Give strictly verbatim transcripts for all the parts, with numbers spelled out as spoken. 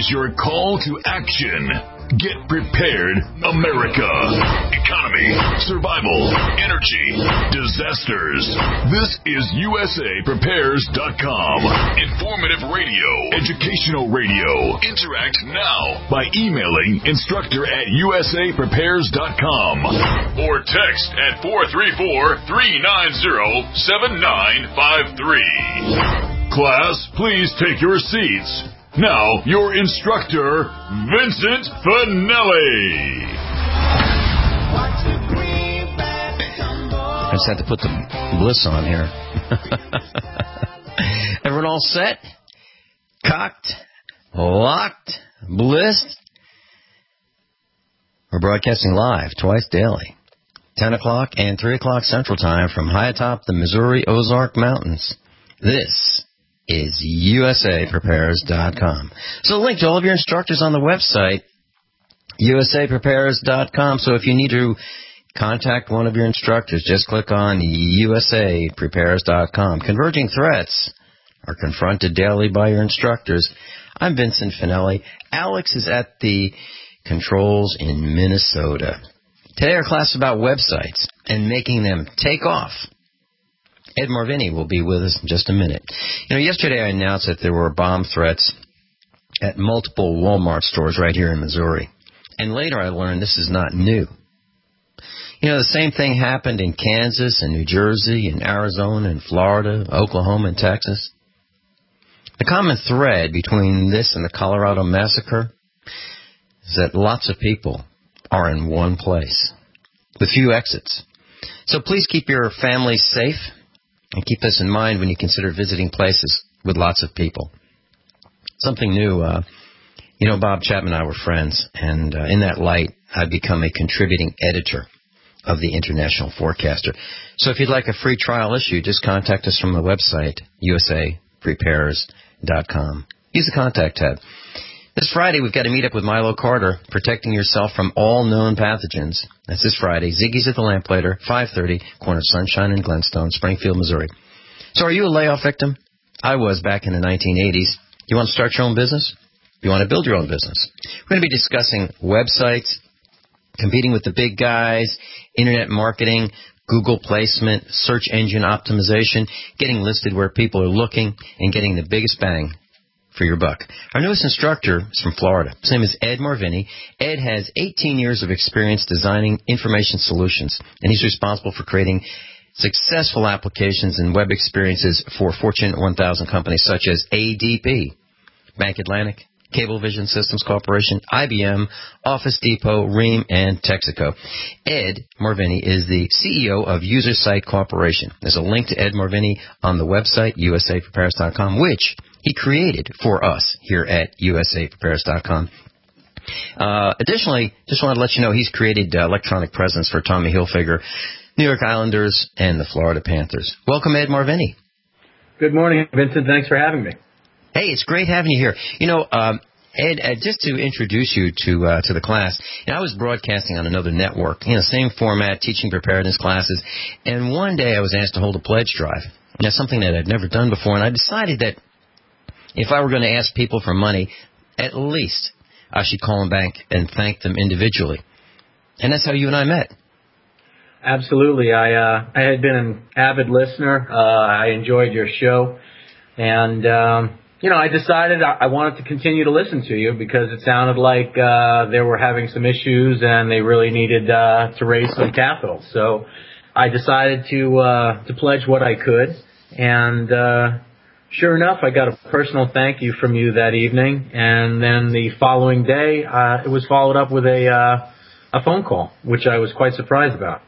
is your call to action. Get prepared, America. Economy, survival, energy, disasters. This is U S A Prepares dot com. Informative radio, educational radio. Interact now by emailing instructor at U S A Prepares dot com or text at four three four, three nine zero, seven nine five three. Class, please take your seats. Now, your instructor, Vincent Finelli. I just had to put the bliss on here. Everyone all set? Cocked? Locked? Blissed? We're broadcasting live twice daily. ten o'clock and three o'clock Central Time from high atop the Missouri Ozark Mountains. This is U S A Prepares dot com. So link to all of your instructors on the website, U S A Prepares dot com. So if you need to contact one of your instructors, just click on U S A Prepares dot com. Converging threats are confronted daily by your instructors. I'm Vincent Finelli. Alex is at the controls in Minnesota. Today our class is about websites and making them take off. Ed Marvini will be with us in just a minute. You know, yesterday I announced that there were bomb threats at multiple Walmart stores right here in Missouri. And later I learned this is not new. You know, the same thing happened in Kansas and New Jersey and Arizona and Florida, Oklahoma and Texas. The common thread between this and the Colorado massacre is that lots of people are in one place with few exits. So please keep your families safe. And keep this in mind when you consider visiting places with lots of people. Something new, uh, you know, Bob Chapman and I were friends, and uh, in that light, I've become a contributing editor of the International Forecaster. So if you'd like a free trial issue, just contact us from the website, U S A Prepares dot com. Use the contact tab. This Friday, we've got to meet up with Milo Carter, protecting yourself from all known pathogens. That's this Friday. Ziggy's at the Lamplighter, five thirty, corner of Sunshine and Glenstone, Springfield, Missouri. So are you a layoff victim? I was back in the nineteen eighties. You want to start your own business? You want to build your own business? We're going to be discussing websites, competing with the big guys, internet marketing, Google placement, search engine optimization, getting listed where people are looking, and getting the biggest bang for your buck. Our newest instructor is from Florida. His name is Ed Marvini. Ed has eighteen years of experience designing information solutions, and he's responsible for creating successful applications and web experiences for Fortune one thousand companies such as A D P, Bank Atlantic, Cablevision Systems Corporation, I B M, Office Depot, Ream, and Texaco. Ed Marvini is the C E O of UserSite Corporation. There's a link to Ed Marvini on the website, U S A Prepares dot com, which he created for us here at U S A Prepares dot com. Uh, additionally, just wanted to let you know he's created uh, electronic presence for Tommy Hilfiger, New York Islanders, and the Florida Panthers. Welcome, Ed Marvini. Good morning, Vincent. Thanks for having me. Hey, it's great having you here. You know, um, Ed, uh, just to introduce you to uh, to the class, you know, I was broadcasting on another network, you know, same format, teaching preparedness classes, and one day I was asked to hold a pledge drive. You know, something that I'd never done before, and I decided that if I were going to ask people for money, at least I should call them back and thank them individually. And that's how you and I met. Absolutely. I uh, I had been an avid listener. Uh, I enjoyed your show. And, um, you know, I decided I, I wanted to continue to listen to you because it sounded like uh, they were having some issues and they really needed uh, to raise some capital. So I decided to uh, to pledge what I could. And uh sure enough, I got a personal thank you from you that evening, and then the following day, uh, it was followed up with a uh, a phone call, which I was quite surprised about.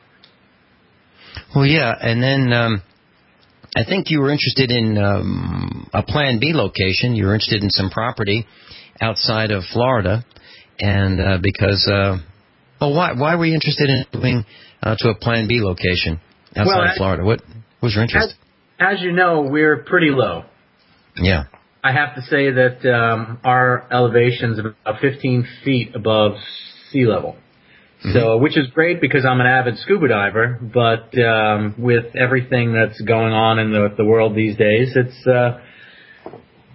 Well, yeah, and then um, I think you were interested in um, a Plan B location. You were interested in some property outside of Florida, and uh, because, uh, well, why why were you interested in moving uh, to a Plan B location outside well, of Florida? What was your interest? As, as you know, we're pretty low. Yeah. I have to say that um, our elevation is about fifteen feet above sea level. Mm-hmm. So, which is great because I'm an avid scuba diver, but um, with everything that's going on in the, the world these days, it's uh,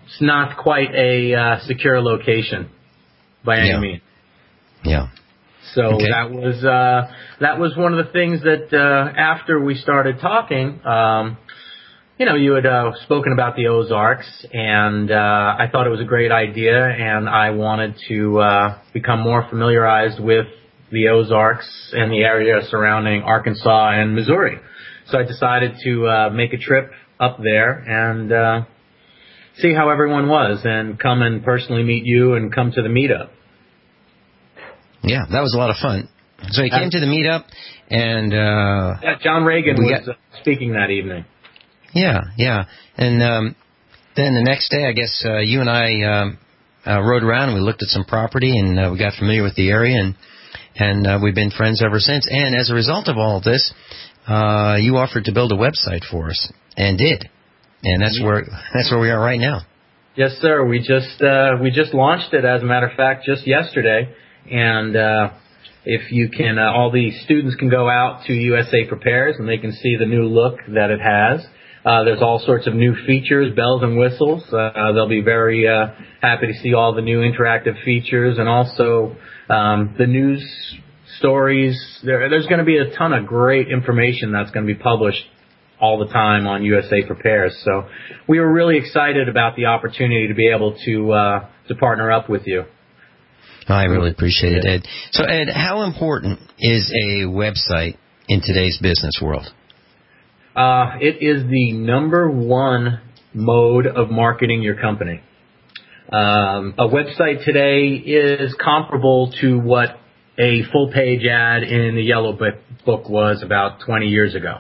it's not quite a uh, secure location by any yeah. means. Yeah. So okay. that was uh, that was one of the things that uh, after we started talking, um, you know, you had uh, spoken about the Ozarks, and uh, I thought it was a great idea, and I wanted to uh, become more familiarized with the Ozarks and the area surrounding Arkansas and Missouri. So I decided to uh, make a trip up there and uh, see how everyone was, and come and personally meet you and come to the meetup. Yeah, that was a lot of fun. So you came to the meetup, and uh, yeah, John Reagan was got, uh, speaking that evening. Yeah, yeah, and um, then the next day, I guess uh, you and I um, uh, rode around and we looked at some property, and uh, we got familiar with the area, and and uh, we've been friends ever since. And as a result of all of this, uh, you offered to build a website for us, and did, and that's yeah. where that's where we are right now. Yes, sir. We just uh, we just launched it, as a matter of fact, just yesterday. And uh, if you can, uh, all the students can go out to U S A Prepares, and they can see the new look that it has. Uh, there's all sorts of new features, bells and whistles. Uh, they'll be very uh, happy to see all the new interactive features, and also um, the news stories. There, there's going to be a ton of great information that's going to be published all the time on U S A Prepares. So we were really excited about the opportunity to be able to uh, to partner up with you. I really appreciate it, Ed. So, Ed, how important is a website in today's business world? Uh, it is the number one mode of marketing your company. Um, a website today is comparable to what a full-page ad in the Yellow Book was about twenty years ago.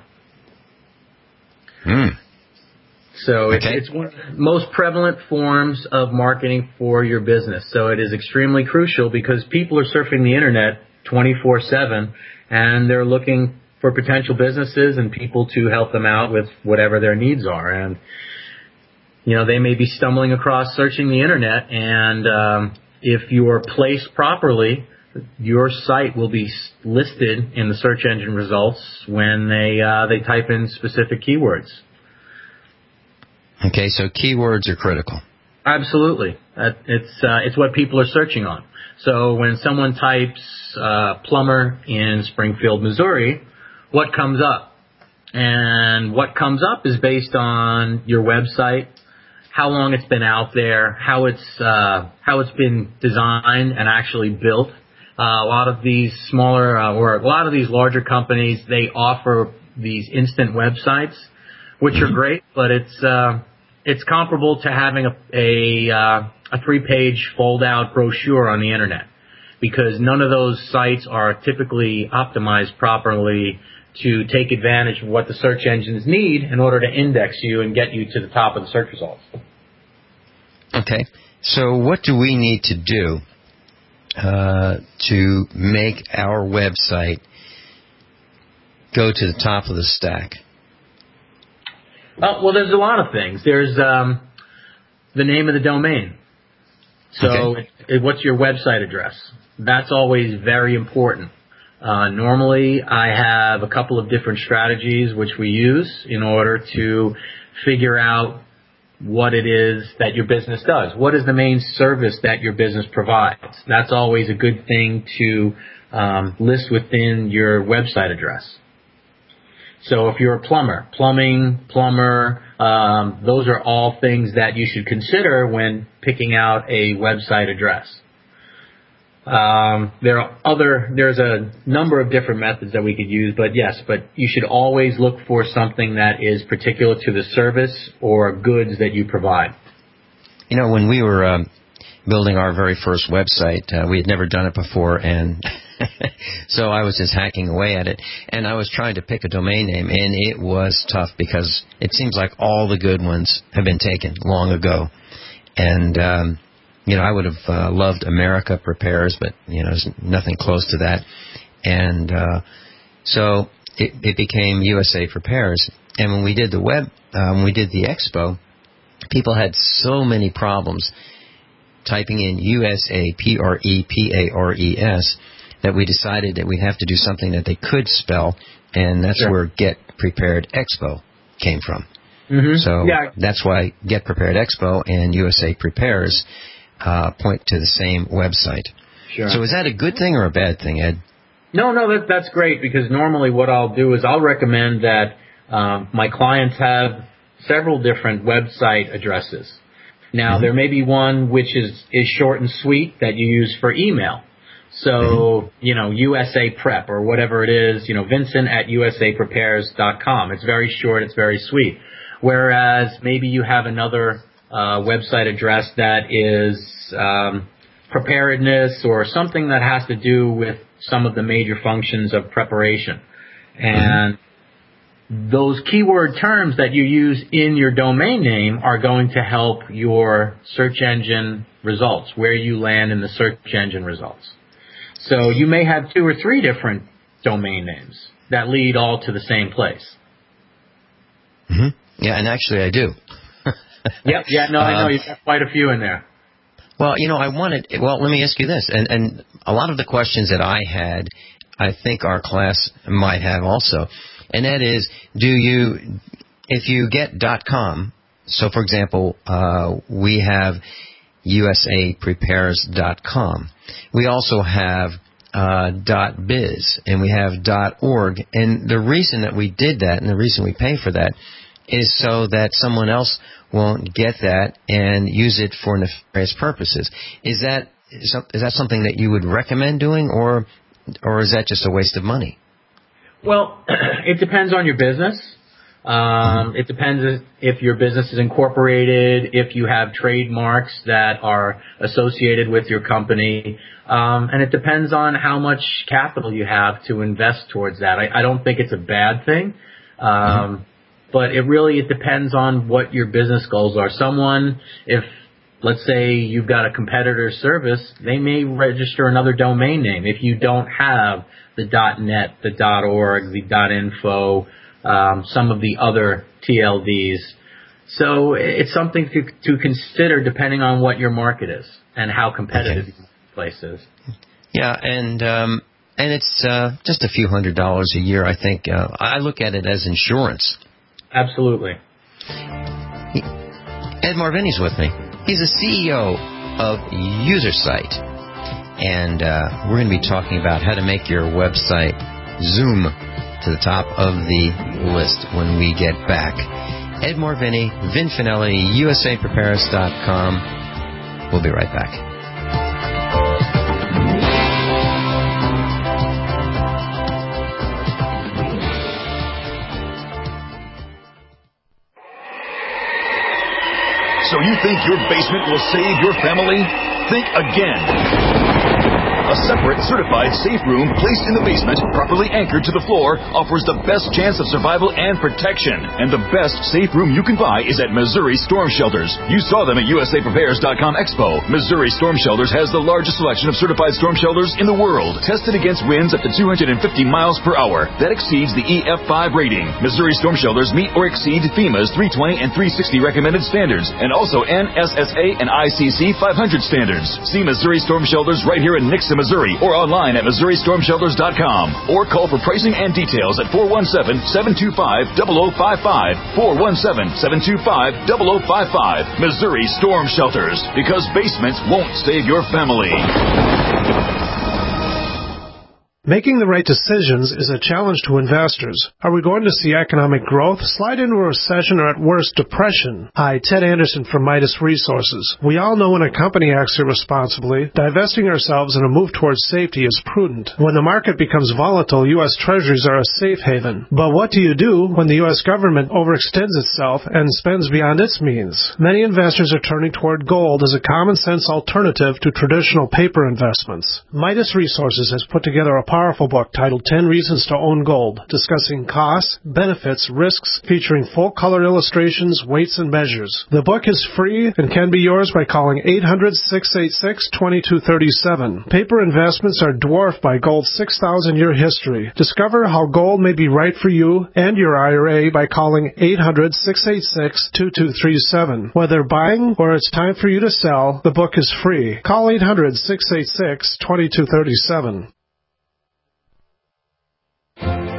Hmm. So it's, okay. it's one of the most prevalent forms of marketing for your business. So it is extremely crucial because people are surfing the Internet twenty-four seven, and they're looking for potential businesses and people to help them out with whatever their needs are. And, you know, they may be stumbling across searching the Internet, and um, if you are placed properly, your site will be listed in the search engine results when they uh, they type in specific keywords. Okay, so keywords are critical. Absolutely. It's uh, it's what people are searching on. So when someone types uh, plumber in Springfield, Missouri, what comes up? And what comes up is based on your website, how long it's been out there, how it's uh, how it's been designed and actually built. Uh, a lot of these smaller uh, or a lot of these larger companies, they offer these instant websites, which are great, but it's uh, it's comparable to having a a, uh, a three-page fold-out brochure on the Internet, because none of those sites are typically optimized properly to take advantage of what the search engines need in order to index you and get you to the top of the search results. Okay. So what do we need to do uh, to make our website go to the top of the stack? Uh, well, there's a lot of things. There's um, the name of the domain. So okay. it, it, what's your website address? That's always very important. Uh, normally, I have a couple of different strategies which we use in order to figure out what it is that your business does. What is the main service that your business provides? That's always a good thing to um, list within your website address. So if you're a plumber, plumbing, plumber, um, those are all things that you should consider when picking out a website address. Um, there are other, there's a number of different methods that we could use, but yes, but you should always look for something that is particular to the service or goods that you provide. You know, when we were um, building our very first website, uh, we had never done it before, and so I was just hacking away at it, and I was trying to pick a domain name, and it was tough because it seems like all the good ones have been taken long ago, and um, you know, I would have uh, loved America Prepares, but, you know, there's nothing close to that. And uh, so it, it became U S A Prepares. And when we did the web, uh, when we did the expo, people had so many problems typing in U S A P R E P A R E S that we decided that we'd have to do something that they could spell, and that's sure. where Get Prepared Expo came from. Mm-hmm. So yeah. That's why Get Prepared Expo and U S A Prepares uh, point to the same website. Sure. So is that a good thing or a bad thing, Ed? No, no, that, that's great, because normally what I'll do is I'll recommend that um, my clients have several different website addresses. Now, mm-hmm. there may be one which is, is short and sweet that you use for email. So, mm-hmm. you know, U S A Prep or whatever it is, you know, Vincent at U S A prepares dot com. It's very short. It's very sweet. Whereas maybe you have another uh, website address that is um, preparedness or something that has to do with some of the major functions of preparation. And mm-hmm. those keyword terms that you use in your domain name are going to help your search engine results, where you land in the search engine results. So you may have two or three different domain names that lead all to the same place. Mm-hmm. Yeah, and actually I do. Yep. Yeah, no, I know. You've got quite a few in there. Well, you know, I wanted, well, let me ask you this. And, and a lot of the questions that I had, I think our class might have also. And that is, do you, if you get .com, so for example, uh, we have U S A prepares dot com. We also have uh, .biz, and we have .org. And the reason that we did that, and the reason we pay for that, is so that someone else won't get that and use it for nefarious purposes. Is that is that something that you would recommend doing, or or is that just a waste of money? Well, it depends on your business. Um, it depends if your business is incorporated, if you have trademarks that are associated with your company, um, and it depends on how much capital you have to invest towards that. I, I don't think it's a bad thing, um, mm-hmm. but it really it depends on what your business goals are. Someone, if let's say you've got a competitor service, they may register another domain name if you don't have the .net, the .org, the .info. Um, some of the other T L Ds. So it's something to, to consider depending on what your market is and how competitive okay. the place is. Yeah, and um, and it's uh, just a few hundred dollars a year, I think. Uh, I look at it as insurance. Absolutely. He, Ed Marvini's with me. He's the C E O of UserSite. And uh, we're going to be talking about how to make your website zoom to the top of the list when we get back. Ed Marvini, Vin Finelli, U S A prepares dot com. We'll be right back. So you think your basement will save your family? Think again. A separate, certified safe room placed in the basement, properly anchored to the floor, offers the best chance of survival and protection. And the best safe room you can buy is at Missouri Storm Shelters. You saw them at U S A prepares dot com Expo. Missouri Storm Shelters has the largest selection of certified storm shelters in the world, tested against winds up to two hundred fifty miles per hour. That exceeds the E F five rating. Missouri Storm Shelters meet or exceed FEMA's three twenty and three sixty recommended standards, and also N S S A and I C C five hundred standards. See Missouri Storm Shelters right here in Nixon, Missouri, or online at Missouri Storm Shelters dot com, or call for pricing and details at four one seven, seven two five, zero zero five five, four one seven, seven two five, zero zero five five. Missouri Storm Shelters, because basements won't save your family. Making the right decisions is a challenge to investors. Are we going to see economic growth, slide into a recession, or at worst, depression? Hi, Ted Anderson from Midas Resources. We all know when a company acts irresponsibly, divesting ourselves in a move towards safety is prudent. When the market becomes volatile, U S Treasuries are a safe haven. But what do you do when the U S government overextends itself and spends beyond its means? Many investors are turning toward gold as a common-sense alternative to traditional paper investments. Midas Resources has put together a powerful book titled ten Reasons to Own Gold, discussing costs, benefits, risks, featuring full-color illustrations, weights, and measures. The book is free and can be yours by calling eight hundred, six eight six, two two three seven. Paper investments are dwarfed by gold's six thousand year history. Discover how gold may be right for you and your I R A by calling eight hundred, six eight six, two two three seven. Whether buying or it's time for you to sell, the book is free. Call eight hundred, six eight six, two two three seven.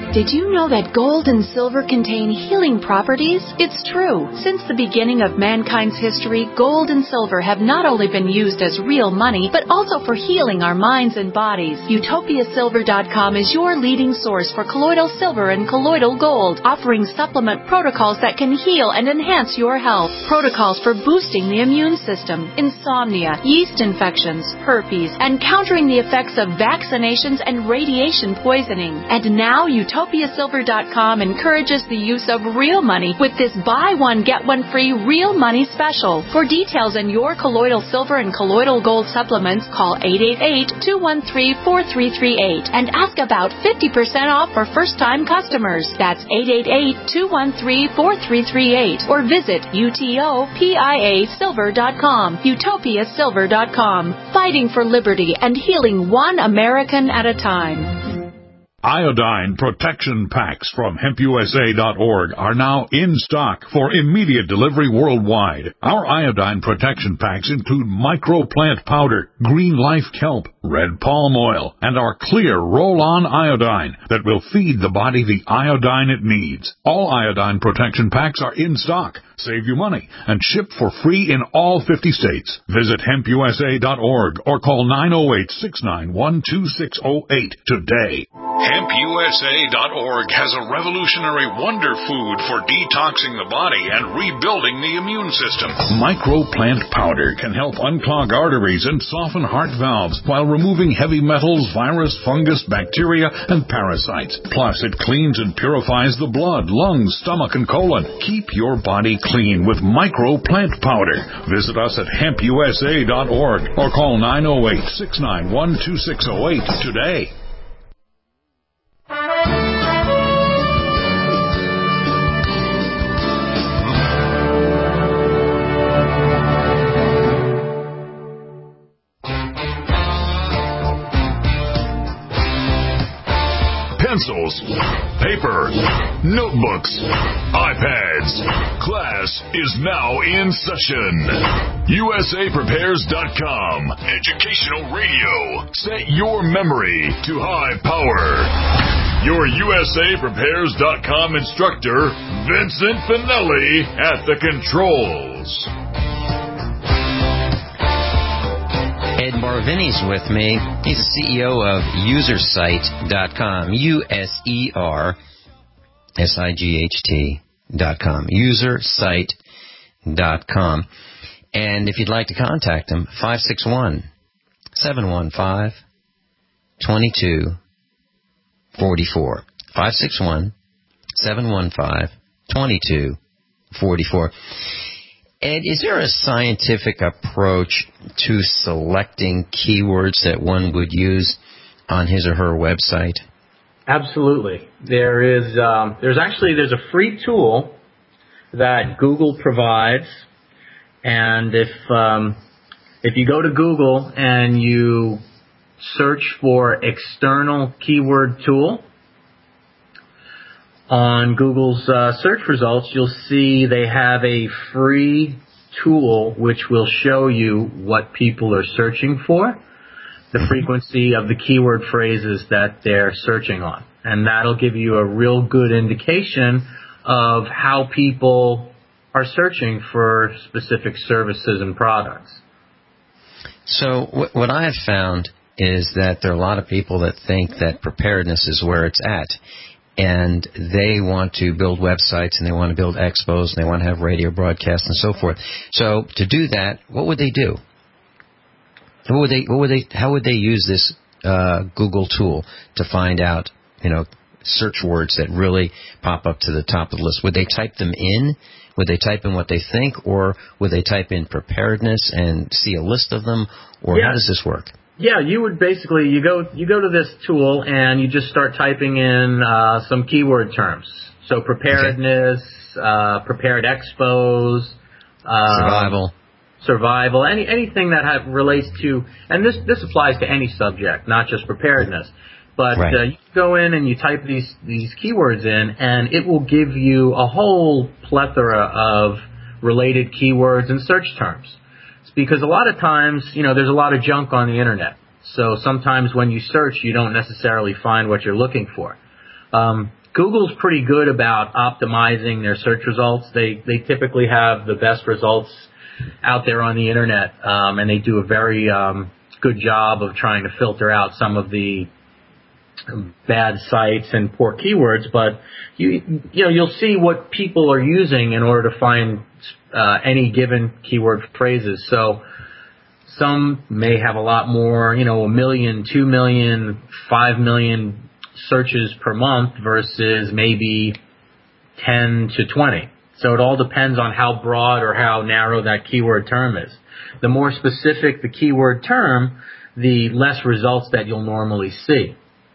Did you know that gold and silver contain healing properties? It's true. Since the beginning of mankind's history, gold and silver have not only been used as real money, but also for healing our minds and bodies. Utopia Silver dot com is your leading source for colloidal silver and colloidal gold, offering supplement protocols that can heal and enhance your health. Protocols for boosting the immune system, insomnia, yeast infections, herpes, and countering the effects of vaccinations and radiation poisoning. And now Utopia Silver dot com encourages the use of real money with this buy one, get one free real money special. For details on your colloidal silver and colloidal gold supplements, call eight eight eight, two one three, four three three eight and ask about fifty percent off for first-time customers. That's eight eight eight, two one three, four three three eight or visit utopia silver dot com. Utopia Silver dot com. Fighting for liberty and healing one American at a time. Iodine protection packs from hemp U S A dot org are now in stock for immediate delivery worldwide. Our iodine protection packs include microplant powder, green life kelp, red palm oil, and our clear roll-on iodine that will feed the body the iodine it needs. All iodine protection packs are in stock. Save you money and ship for free in all fifty states. Visit hemp U S A dot org or call nine oh eight, six nine one, two six oh eight today. hemp U S A dot org has a revolutionary wonder food for detoxing the body and rebuilding the immune system. Microplant powder can help unclog arteries and soften heart valves while removing heavy metals, virus, fungus, bacteria, and parasites. Plus, it cleans and purifies the blood, lungs, stomach, and colon. Keep your body clean with microplant powder. Visit us at hemp U S A dot org or call nine oh eight, six nine one, two six oh eight today. Pencils, paper, notebooks, iPads. Class is now in session. U S A Prepares dot com. Educational radio. Set your memory to high power. Your U S A Prepares dot com instructor, Vincent Finelli, at the controls. Ed Marvini's with me. He's the C E O of user sight dot com. U S E R S I G H T dot com. user sight dot com. And if you'd like to contact him, five six one, seven one five, two two four four. five six one, seven one five, two two four four. Ed, is there a scientific approach to selecting keywords that one would use on his or her website? Absolutely. There is. Um, there's actually there's a free tool that Google provides, and if um, if you go to Google and you search for external keyword tool on Google's uh, search results, you'll see they have a free tool which will show you what people are searching for, the frequency of the keyword phrases that they're searching on. And that'll give you a real good indication of how people are searching for specific services and products. So what, what I have found is that there are a lot of people that think that preparedness is where it's at. And they want to build websites, and they want to build expos, and they want to have radio broadcasts and so forth. So to do that, what would they do? What would they? What would they? How would they use this uh, Google tool to find out, you know, search words that really pop up to the top of the list? Would they type them in? Would they type in what they think, or would they type in preparedness and see a list of them? Or yeah. How does this work? Yeah, you would basically, you go you go to this tool and you just start typing in uh, some keyword terms. So preparedness, okay. uh, prepared expos, uh, survival, survival, any anything that have, relates to, and this this applies to any subject, not just preparedness. But right. uh, you go in and you type these these keywords in, and it will give you a whole plethora of related keywords and search terms. Because a lot of times, you know, there's a lot of junk on the internet. So sometimes when you search, you don't necessarily find what you're looking for. Um, Google's pretty good about optimizing their search results. They they typically have the best results out there on the internet, um, and they do a very um, good job of trying to filter out some of the bad sites and poor keywords. But you you know you'll see what people are using in order to find uh, any given keyword phrases. So some may have a lot more, you know, a million, two million, five million searches per month versus maybe ten to twenty. So it all depends on how broad or how narrow that keyword term is. The more specific the keyword term, the less results that you'll normally see.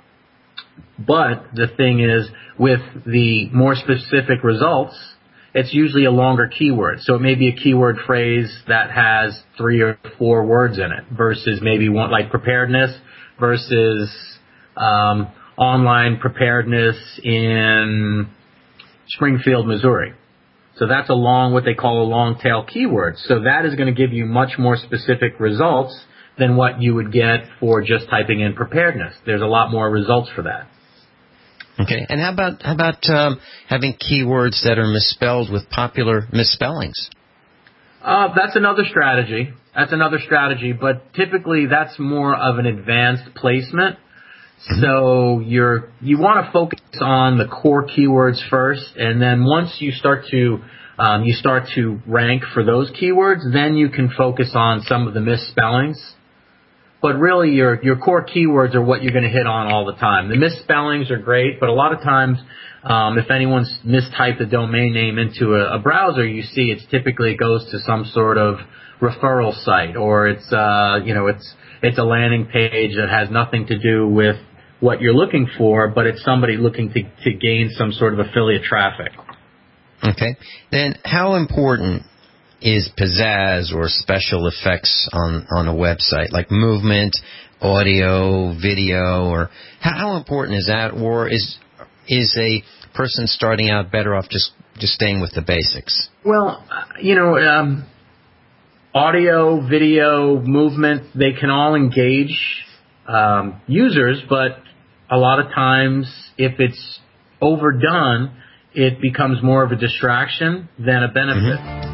But the thing is, with the more specific results, it's usually a longer keyword. So it may be a keyword phrase that has three or four words in it versus maybe one like preparedness versus um, online preparedness in Springfield, Missouri. So that's a long, what they call a long tail keyword. So that is going to give you much more specific results than what you would get for just typing in preparedness. There's a lot more results for that. Okay, and how about how about um, having keywords that are misspelled with popular misspellings? Uh, that's another strategy. That's another strategy, but typically that's more of an advanced placement. Mm-hmm. So you're you want to focus on the core keywords first, and then once you start to um, you start to rank for those keywords, then you can focus on some of the misspellings. But really, your your core keywords are what you're going to hit on all the time. The misspellings are great, but a lot of times, um, if anyone's mistyped a domain name into a, a browser, you see it's typically it goes to some sort of referral site, or it's uh, you know it's it's a landing page that has nothing to do with what you're looking for, but it's somebody looking to to gain some sort of affiliate traffic. Okay. Then, how important is pizzazz or special effects on, on a website, like movement, audio, video, or how, how important is that? Or is is a person starting out better off just, just staying with the basics? Well, you know, um, audio, video, movement, they can all engage um, users, but a lot of times if it's overdone, it becomes more of a distraction than a benefit. Mm-hmm.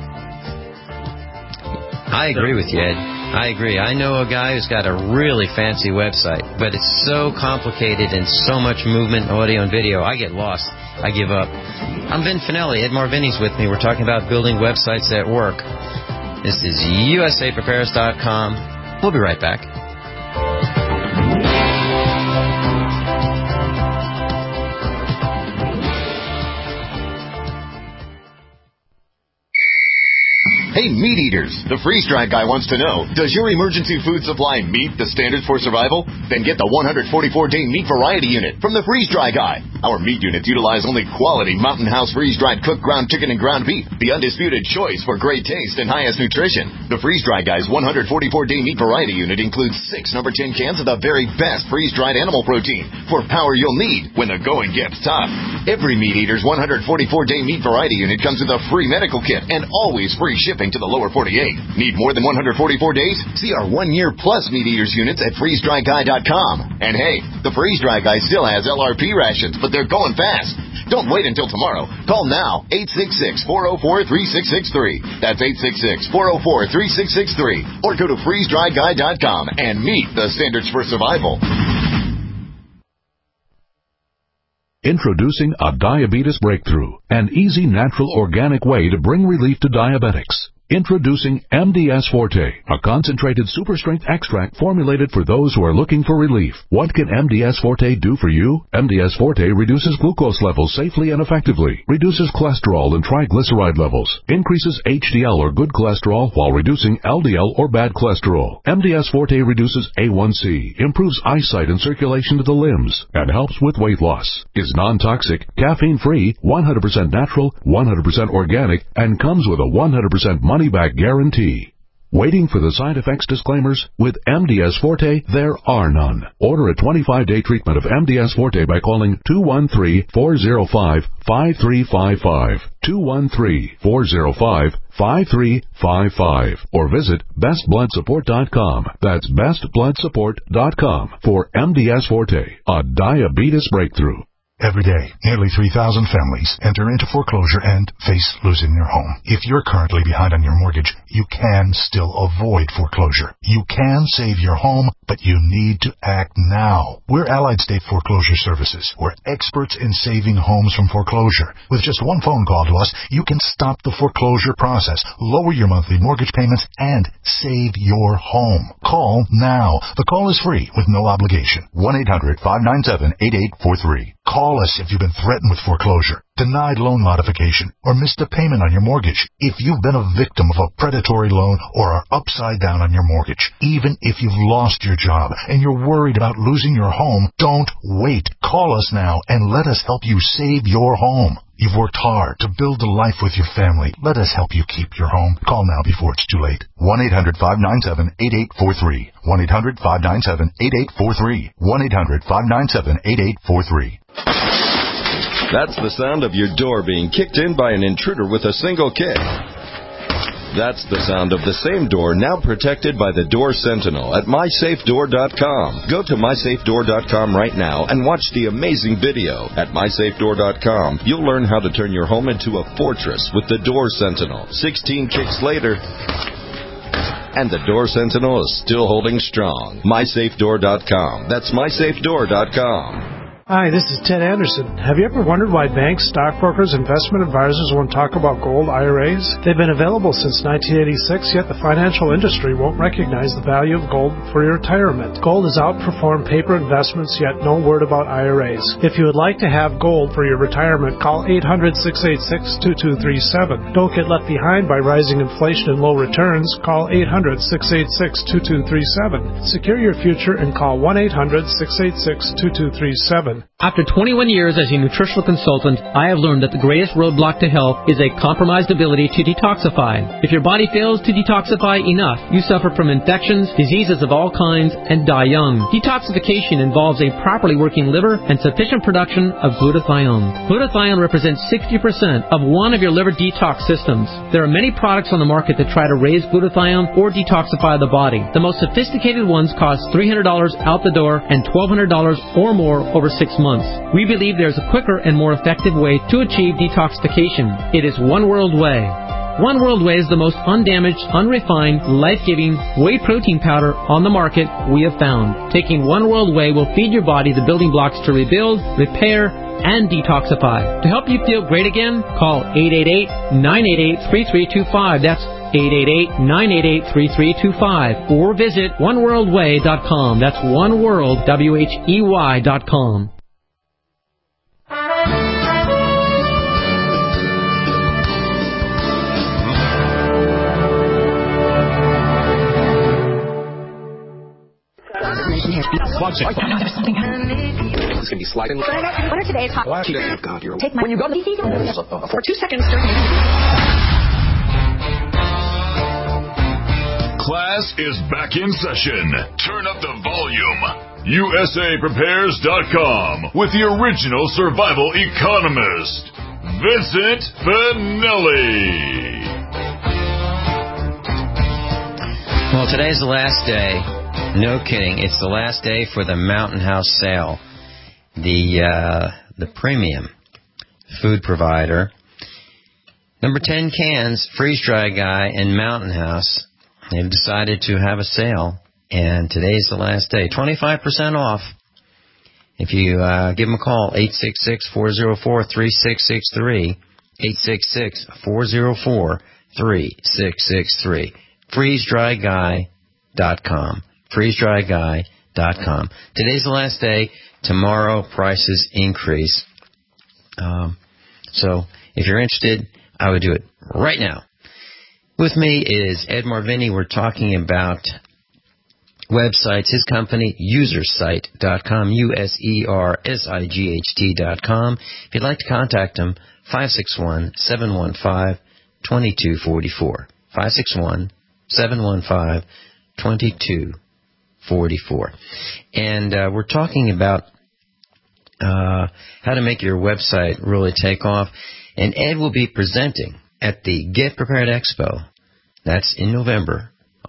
I agree with you, Ed. I agree. I know a guy who's got a really fancy website, but it's so complicated and so much movement, audio, and video. I get lost. I give up. I'm Vin Finelli. Ed Marvini's with me. We're talking about building websites at work. This is U S A Prepares dot com. We'll be right back. Hey, meat eaters, the freeze-dried guy wants to know, does your emergency food supply meet the standards for survival? Then get the one hundred forty-four day meat variety unit from the freeze-dry guy. Our meat units utilize only quality Mountain House freeze-dried cooked ground chicken and ground beef, the undisputed choice for great taste and highest nutrition. The freeze-dry guy's one hundred forty-four day meat variety unit includes six number ten cans of the very best freeze-dried animal protein for power you'll need when the going gets tough. Every meat eater's one hundred forty-four day meat variety unit comes with a free medical kit and always free shipping to the lower forty-eight. Need more than one hundred forty-four days? See our one-year plus Meat Eaters units at freeze dry guy dot com. And hey, the Freeze Dry Guy still has L R P rations, but they're going fast. Don't wait until tomorrow. Call now, eight six six, four oh four, three six six three. That's eight six six, four oh four, three six six three. Or go to freeze dry guy dot com and meet the standards for survival. Introducing a diabetes breakthrough, an easy, natural, organic way to bring relief to diabetics. Introducing M D S Forte, a concentrated super-strength extract formulated for those who are looking for relief. What can M D S Forte do for you? M D S Forte reduces glucose levels safely and effectively, reduces cholesterol and triglyceride levels, increases H D L or good cholesterol while reducing L D L or bad cholesterol. M D S Forte reduces A one C, improves eyesight and circulation to the limbs, and helps with weight loss. Is non-toxic, caffeine-free, one hundred percent natural, one hundred percent organic, and comes with a one hundred percent money money-back guarantee. Waiting for the side effects disclaimers? With M D S Forte, there are none. Order a twenty-five day treatment of M D S Forte by calling two one three, four oh five, five three five five, two one three, four oh five, five three five five, or visit best blood support dot com. That's best blood support dot com for M D S Forte, a diabetes breakthrough. Every day, nearly three thousand families enter into foreclosure and face losing their home. If you're currently behind on your mortgage, you can still avoid foreclosure. You can save your home, but you need to act now. We're Allied State Foreclosure Services. We're experts in saving homes from foreclosure. With just one phone call to us, you can stop the foreclosure process, lower your monthly mortgage payments, and save your home. Call now. The call is free with no obligation. one eight hundred five nine seven eight eight four three. Call us if you've been threatened with foreclosure, denied loan modification, or missed a payment on your mortgage. If you've been a victim of a predatory loan or are upside down on your mortgage, even if you've lost your job and you're worried about losing your home, don't wait. Call us now and let us help you save your home. You've worked hard to build a life with your family. Let us help you keep your home. Call now before it's too late. one eight hundred five nine seven eight eight four three. one eight hundred five nine seven eight eight four three. one eight hundred five nine seven eight eight four three. That's the sound of your door being kicked in by an intruder with a single kick. That's the sound of the same door now protected by the Door Sentinel at my safe door dot com. Go to my safe door dot com right now and watch the amazing video. At my safe door dot com, you'll learn how to turn your home into a fortress with the Door Sentinel. sixteen kicks later, and the Door Sentinel is still holding strong. my safe door dot com. That's my safe door dot com. Hi, this is Ted Anderson. Have you ever wondered why banks, stockbrokers, investment advisors won't talk about gold I R As? They've been available since nineteen eighty-six, yet the financial industry won't recognize the value of gold for your retirement. Gold has outperformed paper investments, yet no word about I R As. If you would like to have gold for your retirement, call eight hundred six eight six two two three seven. Don't get left behind by rising inflation and low returns. Call eight hundred six eight six two two three seven. Secure your future and call one eight hundred six eight six two two three seven. After twenty-one years as a nutritional consultant, I have learned that the greatest roadblock to health is a compromised ability to detoxify. If your body fails to detoxify enough, you suffer from infections, diseases of all kinds, and die young. Detoxification involves a properly working liver and sufficient production of glutathione. Glutathione represents sixty percent of one of your liver detox systems. There are many products on the market that try to raise glutathione or detoxify the body. The most sophisticated ones cost three hundred dollars out the door and twelve hundred dollars or more over six months. We believe there's a quicker and more effective way to achieve detoxification. It is One World Whey. One World Whey is the most undamaged, unrefined, life-giving whey protein powder on the market we have found. Taking One World Whey will feed your body the building blocks to rebuild, repair, and detoxify. To help you feel great again, call eight eight eight, nine eight eight, three three two five. That's eight eight eight, nine eight eight, three three two five. Or visit one world whey dot com. That's oneworld, W H E Y dot com. This is going to be sliding. What are today's hot? Oh, God, you're... Take my... When you go to the... For two seconds... Class is back in session. Turn up the volume. U S A Prepares dot com with the original survival economist, Vincent Finelli. Well, today's the last day. No kidding. It's the last day for the Mountain House sale. The uh, the premium food provider. Number ten Cans, Freeze Dry Guy, and Mountain House. They've decided to have a sale, and today's the last day. twenty-five percent off. If you uh, give them a call, eight six six, four zero four, three six six three, eight six six, four zero four, three six six three. freeze dry guy dot com. freeze dry guy dot com. Today's the last day. Tomorrow, prices increase. Um, so, if you're interested, I would do it right now. With me is Ed Marvini. We're talking about websites. His company, usersite dot com, U S E R S I G H T dot com. If you'd like to contact him, five six one, seven one five, two two four four. five six one, seven one five, two two four four. And uh, we're talking about uh, how to make your website really take off. And Ed will be presenting at the Get Prepared Expo. That's in November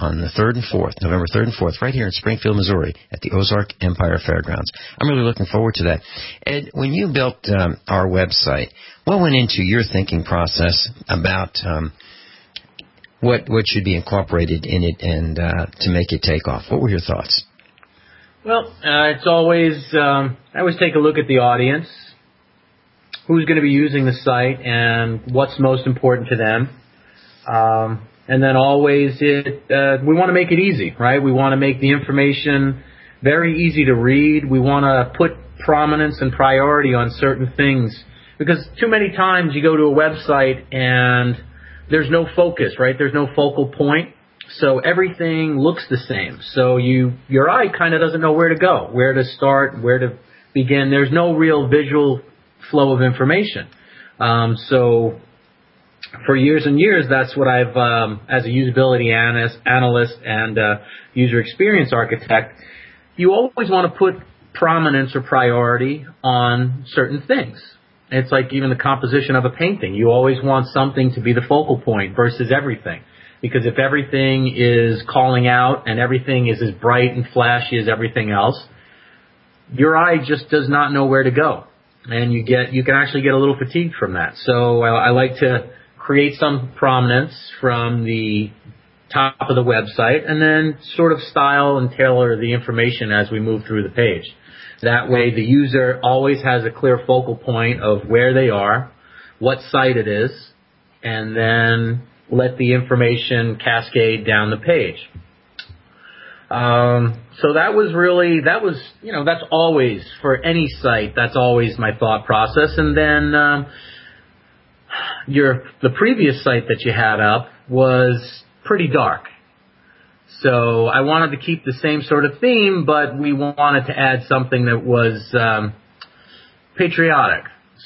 on the third and fourth, November third and fourth, right here in Springfield, Missouri, at the Ozark Empire Fairgrounds. I'm really looking forward to that. Ed, when you built um, our website, what went into your thinking process about um, what what should be incorporated in it and uh, to make it take off? What were your thoughts? Well, uh, it's always, um, I always take a look at the audience, who's going to be using the site, and what's most important to them. Um, and then always it, uh, we want to make it easy, right? We want to make the information very easy to read. We want to put prominence and priority on certain things, because too many times you go to a website and there's no focus, right? There's no focal point. So everything looks the same. So you, your eye kind of doesn't know where to go, where to start, where to begin. There's no real visual flow of information. Um, so for years and years, that's what I've, um, as a usability analyst and uh, user experience architect, you always want to put prominence or priority on certain things. It's like even the composition of a painting. You always want something to be the focal point versus everything. Because if everything is calling out and everything is as bright and flashy as everything else, your eye just does not know where to go. And you get, you can actually get a little fatigued from that. So I, I like to create some prominence from the top of the website and then sort of style and tailor the information as we move through the page. That way the user always has a clear focal point of where they are, what site it is, and then let the information cascade down the page. Um, so that was really, that was, you know, that's always, for any site, that's always my thought process. And then um, your the previous site that you had up was pretty dark. So I wanted to keep the same sort of theme, but we wanted to add something that was um, patriotic.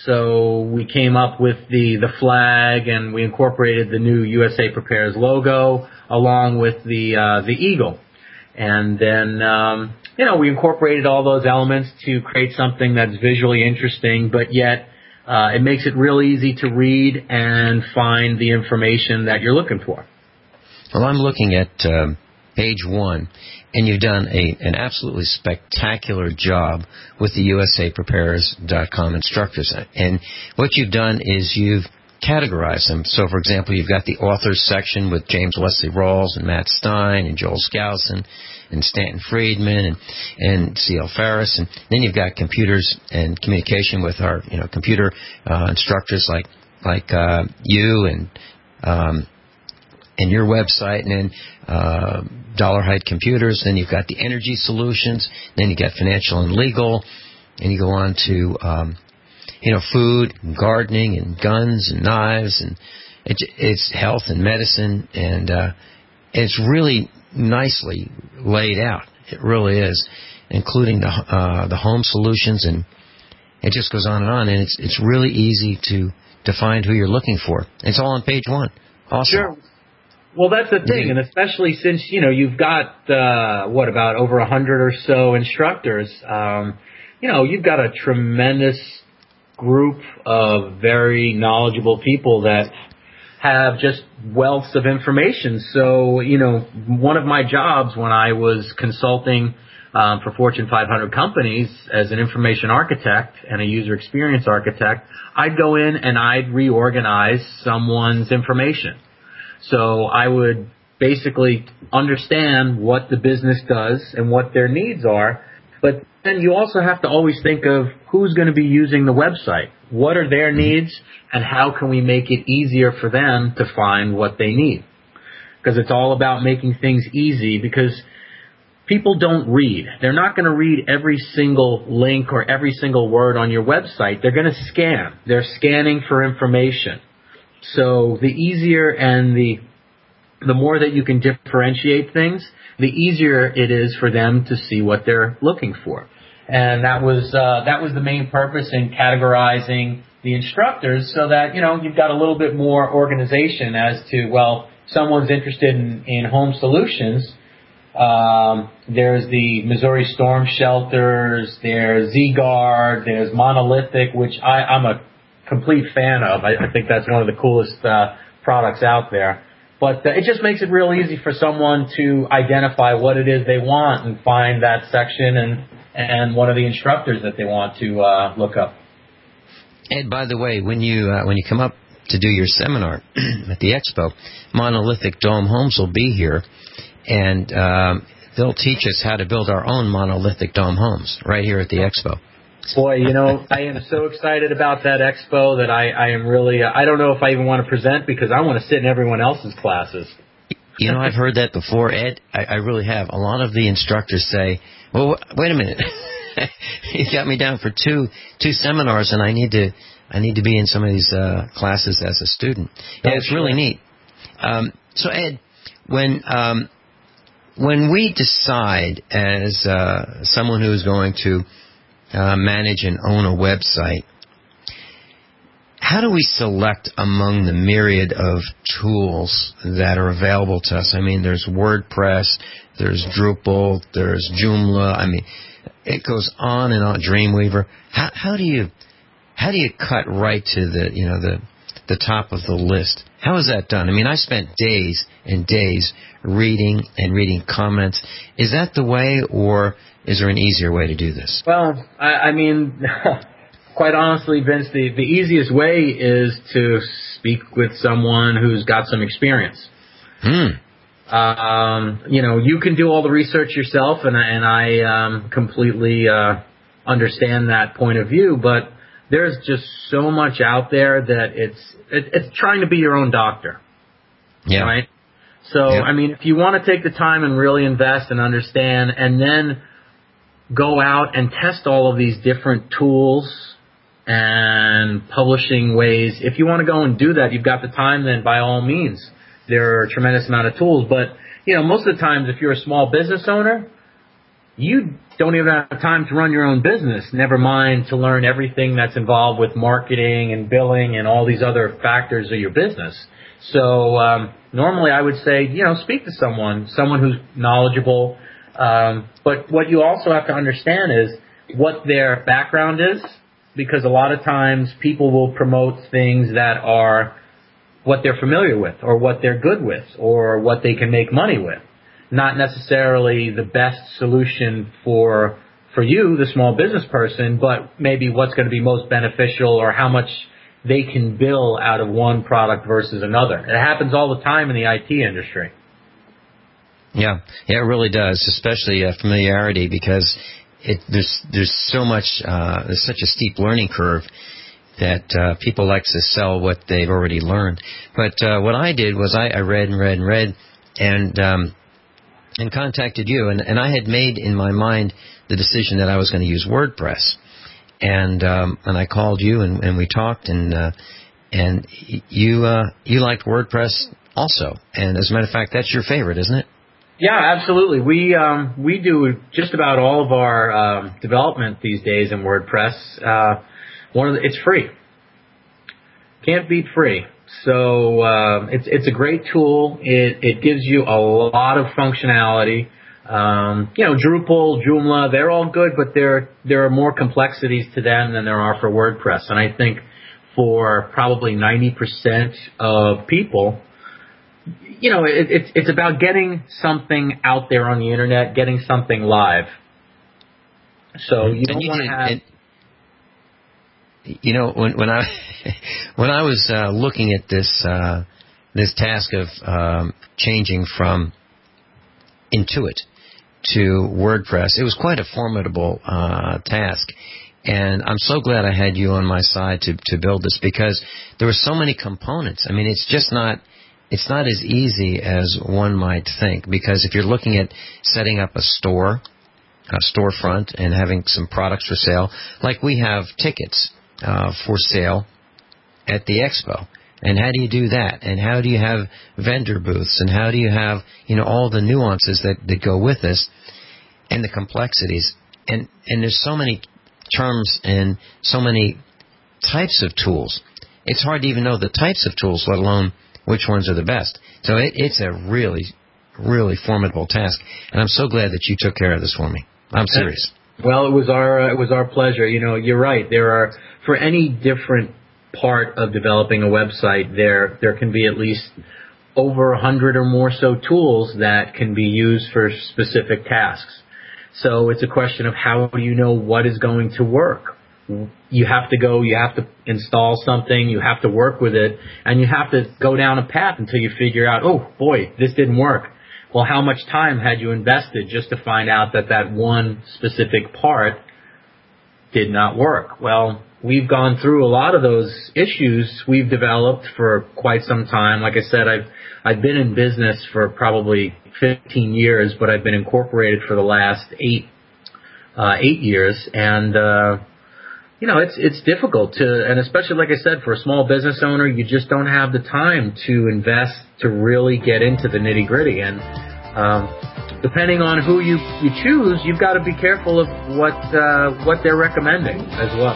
So we came up with the, the flag, and we incorporated the new U S A Prepares logo along with the uh, the eagle. And then, um, you know, we incorporated all those elements to create something that's visually interesting, but yet uh, it makes it real easy to read and find the information that you're looking for. Well, I'm looking at um, page one, and you've done a, an absolutely spectacular job with the U S A Prepares dot com instructors. And what you've done is you've categorized them. So, for example, you've got the authors section with James Wesley Rawls and Matt Stein and Joel Skousen and Stanton Friedman and, and C L Ferris. And then you've got computers and communication with our, you know, computer uh, instructors like like uh, you and um, and your website, and then uh, Dollar Height Computers. Then you've got the energy solutions. Then you got financial and legal, and you go on to um, you know, food, and gardening, and guns, and knives, and it, it's health and medicine, and uh, it's really nicely laid out. It really is, including the uh, the home solutions, and it just goes on and on. And it's it's really easy to to find who you're looking for. It's all on page one. Awesome. Sure. Well, that's the thing, and especially since, you know, you've got, uh, what, about over a hundred or so instructors, um, you know, you've got a tremendous group of very knowledgeable people that have just wealths of information. So, you know, one of my jobs when I was consulting um, for Fortune five hundred companies as an information architect and a user experience architect, I'd go in and I'd reorganize someone's information. So I would basically understand what the business does and what their needs are. But then you also have to always think of who's going to be using the website. What are their needs, and how can we make it easier for them to find what they need? Because it's all about making things easy, because people don't read. They're not going to read every single link or every single word on your website. They're going to scan. They're scanning for information. So the easier and the the more that you can differentiate things, the easier it is for them to see what they're looking for. And that was uh, that was the main purpose in categorizing the instructors, so that, you know, you've got a little bit more organization as to, well, someone's interested in, in home solutions. Um, there's the Missouri Storm Shelters, there's Z-Guard, there's Monolithic, which I, I'm a complete fan of. I, I think that's one of the coolest uh, products out there. But uh, it just makes it real easy for someone to identify what it is they want and find that section and, and one of the instructors that they want to uh, look up. And by the way, when you uh, when you come up to do your seminar at the expo, Monolithic Dome Homes will be here, and um, they'll teach us how to build our own monolithic dome homes right here at the expo. Boy, you know, I am so excited about that expo that I, I am really, uh, I don't know if I even want to present because I want to sit in everyone else's classes. You know, I've heard that before, Ed. I, I really have. A lot of the instructors say, well, wait a minute. You got me down for two two seminars, and I need to I need to be in some of these uh, classes as a student. Yeah, it's really neat. Um, so, Ed, when um, when we decide as uh, someone who is going to uh, manage and own a website, how do we select among the myriad of tools that are available to us? I mean, there's WordPress, there's Drupal, there's Joomla. I mean, it goes on and on. Dreamweaver. How, how do you how do you cut right to the you know the the top of the list? How is that done? I mean, I spent days and days reading and reading comments. Is that the way, or is there an easier way to do this? Well, I, I mean. Quite honestly, Vince, the, the easiest way is to speak with someone who's got some experience. Hmm. Um, you know, you can do all the research yourself, and, and I um, completely uh, understand that point of view, but there's just so much out there that it's it, it's trying to be your own doctor. Yeah. Right? So, yeah. I mean, if you want to take the time and really invest and understand, and then go out and test all of these different tools and publishing ways. If you want to go and do that, you've got the time, then by all means, there are a tremendous amount of tools. But, you know, most of the times if you're a small business owner, you don't even have time to run your own business, never mind to learn everything that's involved with marketing and billing and all these other factors of your business. So um, normally I would say, you know, speak to someone, someone who's knowledgeable. Um, but what you also have to understand is what their background is, because a lot of times people will promote things that are what they're familiar with or what they're good with or what they can make money with, not necessarily the best solution for for you, the small business person, but maybe what's going to be most beneficial or how much they can bill out of one product versus another. It happens all the time in the I T industry. Yeah, yeah, it really does, especially uh, familiarity, because it, there's there's so much, uh, there's such a steep learning curve that uh, people like to sell what they've already learned. But uh, what I did was I, I read and read and read and um, and contacted you, and, and I had made in my mind the decision that I was going to use WordPress, and um, and I called you and, and we talked, and uh, and you uh, you liked WordPress also, and as a matter of fact, that's your favorite, isn't it? Yeah, absolutely. We um, we do just about all of our um, development these days in WordPress. Uh, one of the, it's free. Can't beat free. So uh, it's it's a great tool. It it gives you a lot of functionality. Um, you know, Drupal, Joomla, they're all good, but there there are more complexities to them than there are for WordPress. And I think for probably ninety percent of people, you know, it, it's it's about getting something out there on the internet, getting something live. So you don't want to have. And, you know, when when I when I was uh, looking at this uh, this task of um, changing from Intuit to WordPress, it was quite a formidable uh, task. And I'm so glad I had you on my side to to build this, because there were so many components. I mean, it's just not. It's not as easy as one might think, because if you're looking at setting up a store, a storefront, and having some products for sale, like we have tickets uh, for sale at the expo, and how do you do that? And how do you have vendor booths? And how do you have, you know, all the nuances that, that go with this, and the complexities? And and there's so many terms and so many types of tools. It's hard to even know the types of tools, let alone which ones are the best. So it, it's a really, really formidable task, and I'm so glad that you took care of this for me. I'm serious. Well, it was our uh, it was our pleasure. You know, you're right. There are, for any different part of developing a website, there there can be at least over a hundred or more so tools that can be used for specific tasks. So it's a question of how do you know what is going to work? You have to go, you have to install something, you have to work with it, and you have to go down a path until you figure out, oh boy, this didn't work. Well, how much time had you invested just to find out that that one specific part did not work? Well, we've gone through a lot of those issues we've developed for quite some time. Like I said, I've I've been in business for probably fifteen years, but I've been incorporated for the last eight uh, eight years, and uh, you know it's it's difficult to, and especially like I said, for a small business owner, you just don't have the time to invest to really get into the nitty gritty. And um, depending on who you, you choose, you've got to be careful of what uh, what they're recommending as well.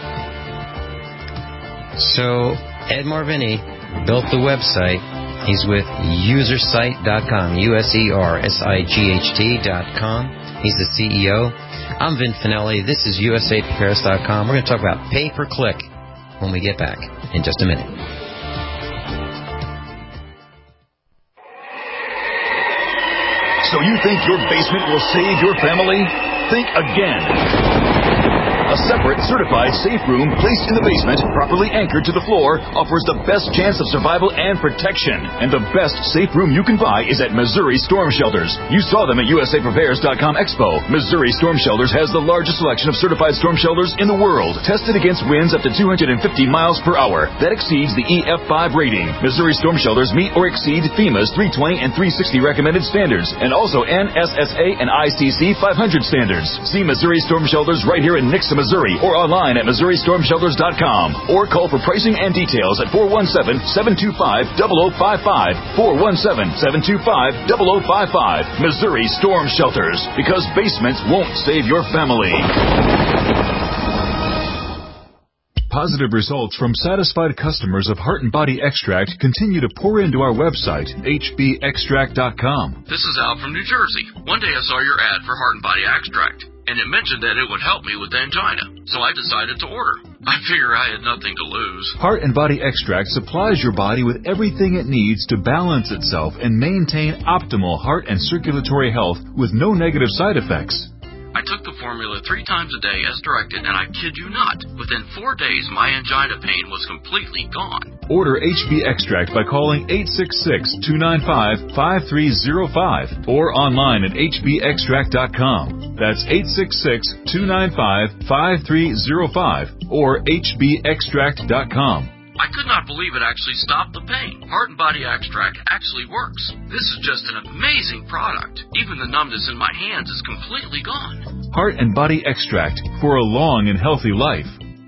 So Ed Marvini built the website. He's with usersite dot com, U S E R S I G H T dot com. He's the C E O. I'm Vin Finelli. This is U S A Prepares dot com. We're going to talk about pay-per-click when we get back in just a minute. So you think your basement will save your family? Think again. A separate, certified safe room placed in the basement, properly anchored to the floor, offers the best chance of survival and protection. And the best safe room you can buy is at Missouri Storm Shelters. You saw them at U S A Prepares dot com Expo. Missouri Storm Shelters has the largest selection of certified storm shelters in the world, tested against winds up to two hundred fifty miles per hour. That exceeds the E F five rating. Missouri Storm Shelters meet or exceed FEMA's three twenty and three sixty recommended standards, and also N S S A and I C C five hundred standards. See Missouri Storm Shelters right here in Nixa, Missouri, or online at Missouri Storm Shelters dot com, or call for pricing and details at four one seven, seven two five, zero zero five five, four one seven, seven two five, zero zero five five. Missouri Storm Shelters, because basements won't save your family. Positive results from satisfied customers of Heart and Body Extract continue to pour into our website, H B extract dot com. This is Al from New Jersey. One day I saw your ad for Heart and Body Extract, and it mentioned that it would help me with angina, so I decided to order. I figure I had nothing to lose. Heart and Body Extract supplies your body with everything it needs to balance itself and maintain optimal heart and circulatory health with no negative side effects. I took the formula three times a day as directed, and I kid you not, within four days my angina pain was completely gone. Order H B Extract by calling eight six six, two nine five, five three zero five or online at H B extract dot com. That's eight six six, two nine five, five three zero five or H B extract dot com. I could not believe it actually stopped the pain. Heart and Body Extract actually works. This is just an amazing product. Even the numbness in my hands is completely gone. Heart and Body Extract for a long and healthy life.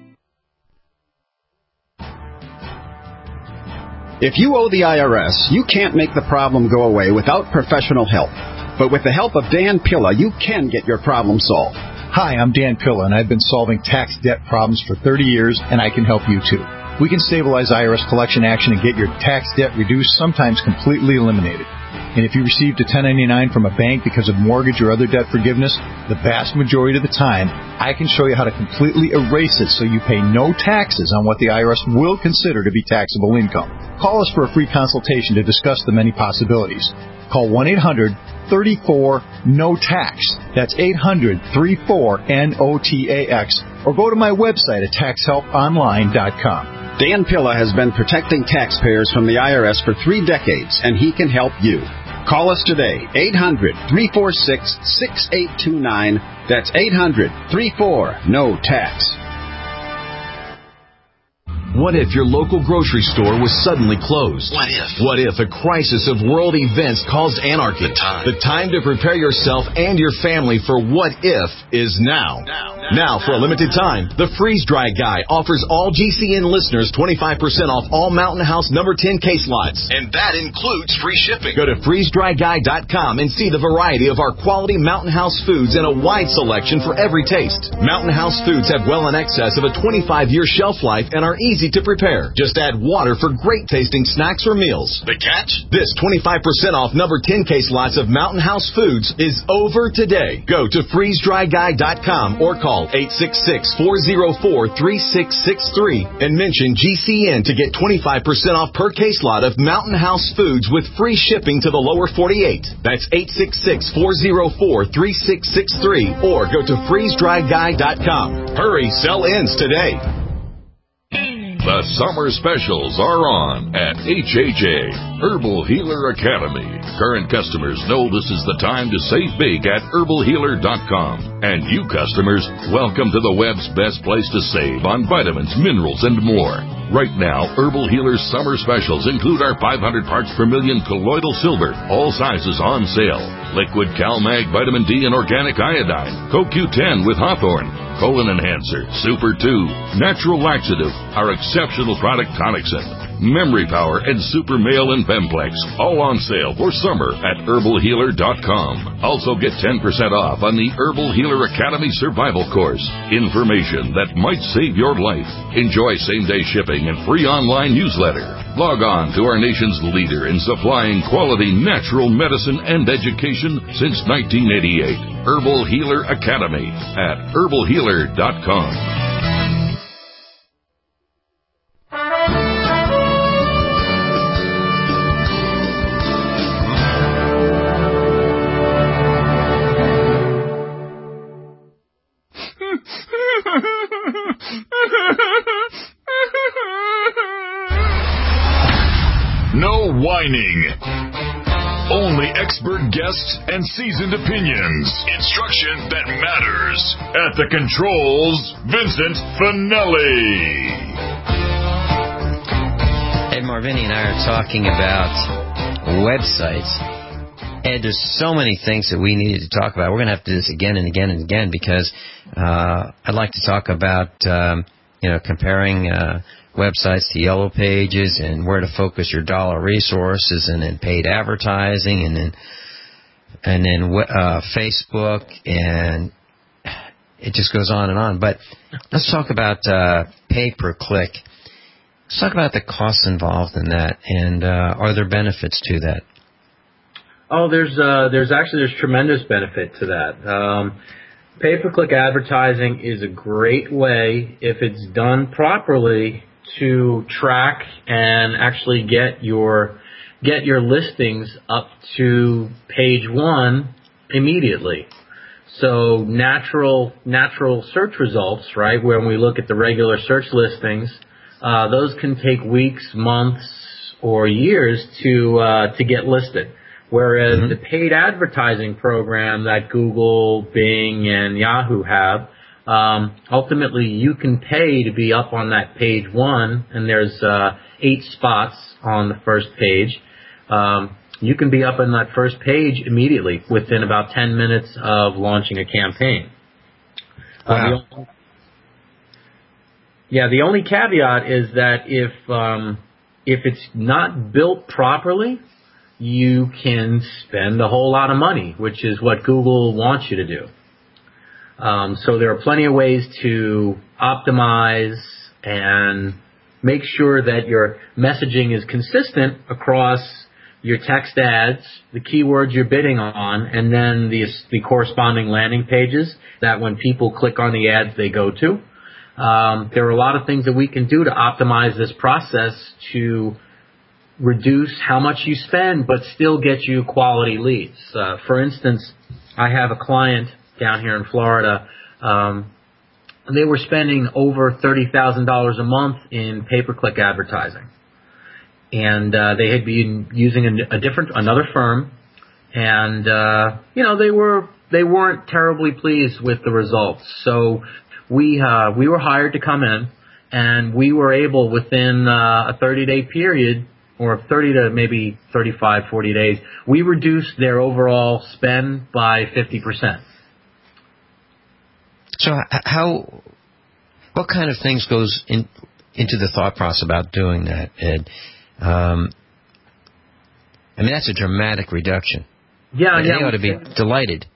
If you owe the I R S, you can't make the problem go away without professional help. But with the help of Dan Pilla, you can get your problem solved. Hi, I'm Dan Pilla, and I've been solving tax debt problems for thirty years, and I can help you too. We can stabilize I R S collection action and get your tax debt reduced, sometimes completely eliminated. And if you received a ten ninety-nine from a bank because of mortgage or other debt forgiveness, the vast majority of the time, I can show you how to completely erase it so you pay no taxes on what the I R S will consider to be taxable income. Call us for a free consultation to discuss the many possibilities. Call one eight hundred, three four, N O T A X. That's eight hundred, three four, N O T A X. Or go to my website at tax help online dot com. Dan Pilla has been protecting taxpayers from the I R S for three decades, and he can help you. Call us today, eight hundred, three four six, six eight two nine. That's eight hundred, three four, N O T A X. What if your local grocery store was suddenly closed? What if? What if a crisis of world events caused anarchy? The time. The time to prepare yourself and your family for what if is now. Now, now, now for a limited time, the Freeze Dry Guy offers all G C N listeners twenty-five percent off all Mountain House number ten case lots. And that includes free shipping. Go to freeze dry guy dot com and see the variety of our quality Mountain House foods and a wide selection for every taste. Mountain House foods have well in excess of a twenty-five year shelf life and are easy easy to prepare. Just add water for great tasting snacks or meals. The catch? This twenty-five percent off number ten case lots of Mountain House Foods is over today. Go to freeze dry guy dot com or call eight six six, four oh four, three six six three and mention G C N to get twenty-five percent off per case lot of Mountain House Foods with free shipping to the lower forty-eight. That's eight six six, four oh four, three six six three or go to freeze dry guy dot com. Hurry, sell ends today. The summer specials are on at H H A, Herbal Healer Academy. Current customers know this is the time to save big at herbal healer dot com. And you customers, welcome to the web's best place to save on vitamins, minerals, and more. Right now, Herbal Healer's summer specials include our five hundred parts per million colloidal silver, all sizes on sale. Liquid CalMag Vitamin D and Organic Iodine, Co Q ten with Hawthorne, Colon Enhancer, Super two, Natural Laxative, our exceptional product Tonicsyn, Memory Power, and Super Male and Bemplex, all on sale for summer at herbal healer dot com. Also get ten percent off on the Herbal Healer Academy Survival Course. Information that might save your life. Enjoy same-day shipping and free online newsletter. Log on to our nation's leader in supplying quality natural medicine and education since nineteen eighty-eight. Herbal Healer Academy at herbal healer dot com. No whining. Only expert guests and seasoned opinions. Instruction that matters. At the controls, Vincent Finelli. Ed Marvini and I are talking about websites. Ed, there's so many things that we needed to talk about. We're going to have to do this again and again and again because uh, I'd like to talk about, um, you know, comparing uh, websites to yellow pages and where to focus your dollar resources, and then paid advertising, and then and then uh, Facebook, and it just goes on and on. But let's talk about uh, pay per click. Let's talk about the costs involved in that, and uh, are there benefits to that? Oh, there's uh, there's actually there's tremendous benefit to that. Um, pay-per-click advertising is a great way, if it's done properly, to track and actually get your get your listings up to page one immediately. So natural natural search results, right? When we look at the regular search listings, uh, those can take weeks, months, or years to uh, to get listed. Whereas mm-hmm. the paid advertising program that Google, Bing, and Yahoo have, um, ultimately you can pay to be up on that page one, and there's uh, eight spots on the first page. Um, you can be up on that first page immediately within about ten minutes of launching a campaign. Wow. Uh, the only, yeah, the only caveat is that if um, if it's not built properly, you can spend a whole lot of money, which is what Google wants you to do. Um, so there are plenty of ways to optimize and make sure that your messaging is consistent across your text ads, the keywords you're bidding on, and then the, the corresponding landing pages that when people click on the ads they go to. Um, there are a lot of things that we can do to optimize this process to reduce how much you spend, but still get you quality leads. Uh, for instance, I have a client down here in Florida. Um, they were spending over thirty thousand dollars a month in pay-per-click advertising, and uh, they had been using a, a different another firm, and uh, you know they were they weren't terribly pleased with the results. So we uh, we were hired to come in, and we were able within uh, a thirty-day period, or thirty to maybe thirty-five, forty days, we reduced their overall spend by fifty percent. So how, what kind of things goes in, into the thought process about doing that, Ed? Um, I mean, that's a dramatic reduction. Yeah, and yeah. They ought to be delighted.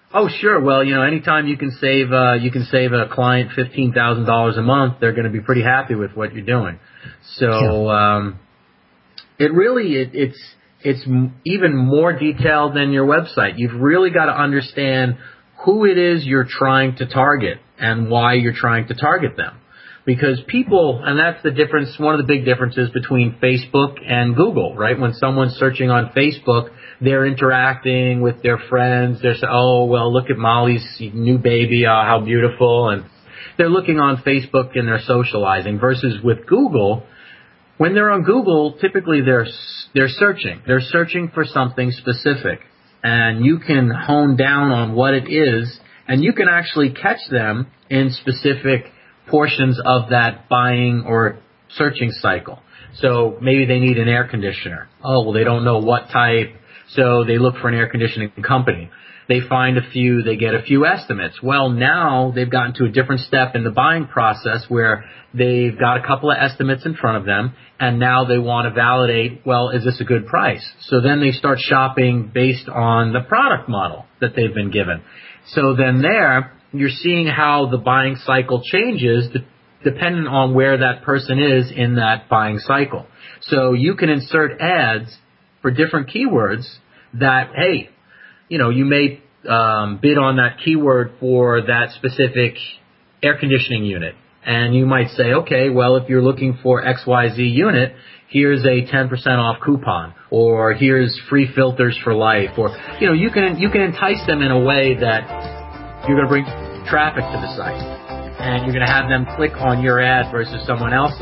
Oh, sure. Well, you know, anytime you can save uh, you can save a client fifteen thousand dollars a month, they're going to be pretty happy with what you're doing. So um, it really it, it's it's even more detailed than your website. You've really got to understand who it is you're trying to target and why you're trying to target them. Because people, and that's the difference, one of the big differences between Facebook and Google, right? When someone's searching on Facebook, they're interacting with their friends. They're saying, oh, well, look at Molly's new baby, uh, how beautiful. And they're looking on Facebook and they're socializing. Versus with Google, when they're on Google, typically they're they're searching. They're searching for something specific. And you can hone down on what it is, and you can actually catch them in specific portions of that buying or searching cycle. So maybe they need an air conditioner. Oh, well, they don't know what type, so they look for an air conditioning company. They find a few, they get a few estimates. Well, now they've gotten to a different step in the buying process where they've got a couple of estimates in front of them, and now they want to validate, well, is this a good price? So then they start shopping based on the product model that they've been given. So then there, you're seeing how the buying cycle changes depending on where that person is in that buying cycle. So you can insert ads for different keywords that, hey, you know, you may um, bid on that keyword for that specific air conditioning unit. And you might say, okay, well, if you're looking for X Y Z unit, here's a ten percent off coupon, or here's free filters for life, or, you know, you can you can entice them in a way that you're going to bring traffic to the site, and you're going to have them click on your ad versus someone else's.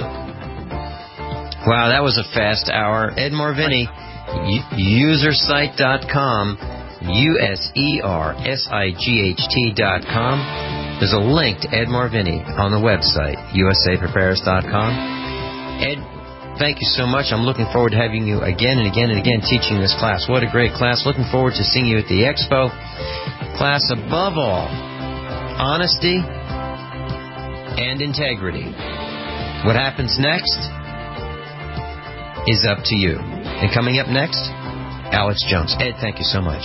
Wow, that was a fast hour. Ed Morvini, usersite dot com, U S E R S I G H T dot com. There's a link to Ed Morvini on the website, U S A prepares dot com. Ed, thank you so much. I'm looking forward to having you again and again and again teaching this class. What a great class. Looking forward to seeing you at the expo. Class, above all, honesty and integrity. What happens next is up to you. And coming up next, Alex Jones. Ed, thank you so much.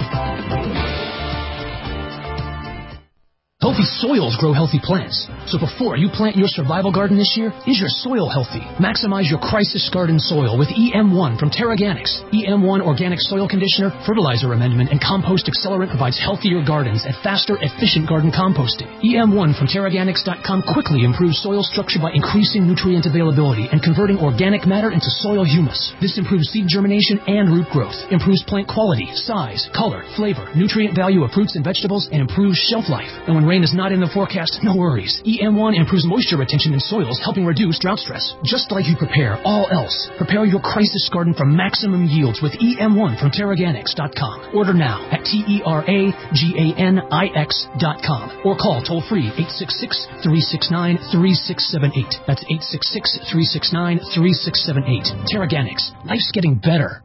Healthy soils grow healthy plants. So before you plant your survival garden this year, is your soil healthy? Maximize your crisis garden soil with E M one from Terraganics. E M one Organic Soil Conditioner, Fertilizer Amendment, and Compost Accelerant provides healthier gardens and faster, efficient garden composting. E M one from Terraganics dot com quickly improves soil structure by increasing nutrient availability and converting organic matter into soil humus. This improves seed germination and root growth, improves plant quality, size, color, flavor, nutrient value of fruits and vegetables, and improves shelf life. And when rain is not in the forecast, no worries. E M one improves moisture retention in soils, helping reduce drought stress. Just like you prepare all else, prepare your crisis garden for maximum yields with E M one from Terraganics dot com. Order now at T E R A G A N I X dot com or call toll-free eight six six, three six nine, three six seven eight. That's eight six six, three six nine, three six seven eight. Terraganics. Life's getting better.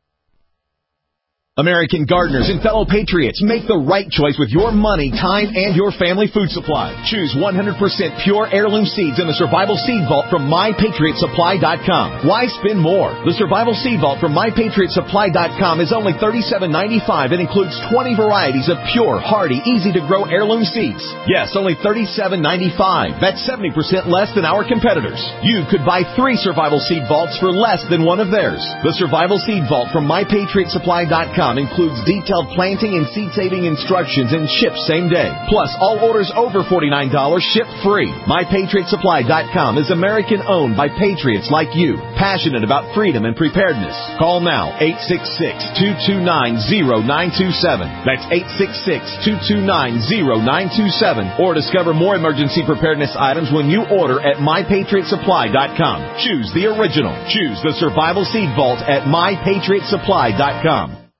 American gardeners and fellow patriots, make the right choice with your money, time, and your family food supply. Choose one hundred percent pure heirloom seeds in the Survival Seed Vault from my patriot supply dot com. Why spend more? The Survival Seed Vault from my patriot supply dot com is only thirty-seven ninety-five and includes twenty varieties of pure, hardy, easy-to-grow heirloom seeds. Yes, only thirty-seven ninety-five. That's seventy percent less than our competitors. You could buy three Survival Seed Vaults for less than one of theirs. The Survival Seed Vault from my patriot supply dot com includes detailed planting and seed-saving instructions and ships same day. Plus, all orders over forty-nine dollars ship free. my patriot supply dot com is American-owned by patriots like you, passionate about freedom and preparedness. Call now, eight six six, two two nine, zero nine two seven. That's eight six six, two two nine, zero nine two seven. Or discover more emergency preparedness items when you order at my patriot supply dot com. Choose the original. Choose the Survival Seed Vault at my patriot supply dot com.